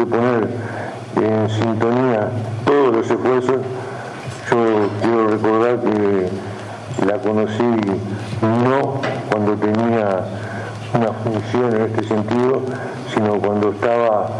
poner en sintonía todos los esfuerzos. Yo quiero recordar que la conocí no cuando tenía una función en este sentido, sino cuando estaba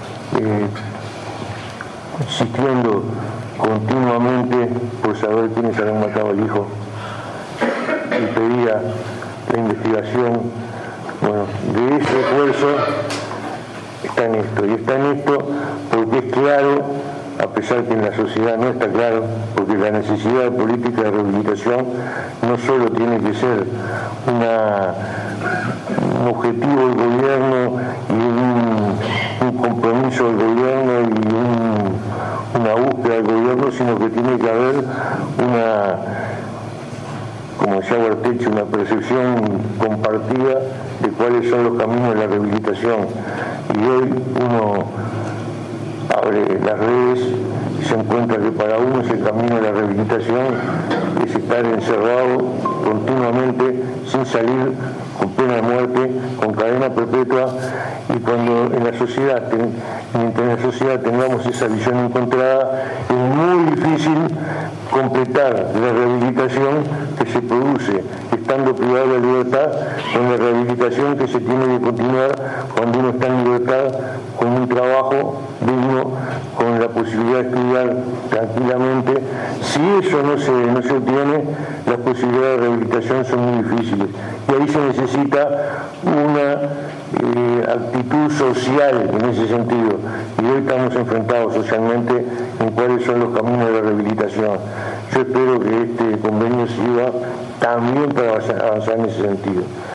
insistiendo continuamente por saber quiénes habían matado al hijo y pedía la investigación. Bueno, de ese esfuerzo está en esto, y está en esto porque es claro, a pesar que en la sociedad no está claro, porque la necesidad política de rehabilitación no solo tiene que ser un objetivo del gobierno y un compromiso del gobierno y una búsqueda del gobierno, sino que tiene que haber como decía Huarteche, una percepción compartida de cuáles son los caminos de la rehabilitación. Y hoy uno abre las redes y se encuentra que para uno ese camino de la rehabilitación es estar encerrado continuamente sin salir, con pena de muerte, con cadena perpetua, y cuando en la sociedad, mientras en la sociedad tengamos esa visión encontrada, es muy difícil completar la rehabilitación que se produce estando privado de la libertad, con la rehabilitación que se tiene que continuar cuando uno está en libertad, con un trabajo digno, con la posibilidad de estudiar tranquilamente. Si eso no se obtiene, las posibilidades de rehabilitación son muy difíciles. Y ahí se necesita una actitud social en ese sentido. Y hoy estamos enfrentados socialmente en cuáles son los caminos de la rehabilitación. Yo espero que este convenio sirva también para avanzar en ese sentido.